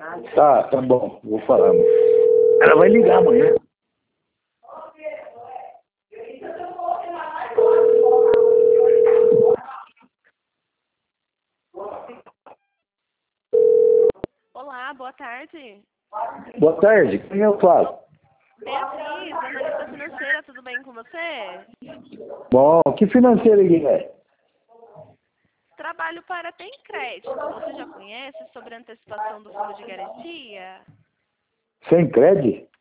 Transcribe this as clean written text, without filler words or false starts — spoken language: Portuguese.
Tá bom, vou falar. Ela vai ligar amanhã. Olá, boa tarde. Boa tarde, quem eu falo? Beatriz, analista financeira, tudo bem com você? Bom, que financeiro que é? Trabalho para Tem Crédito. Você já conhece sobre a antecipação do fundo de garantia? Sem crédito?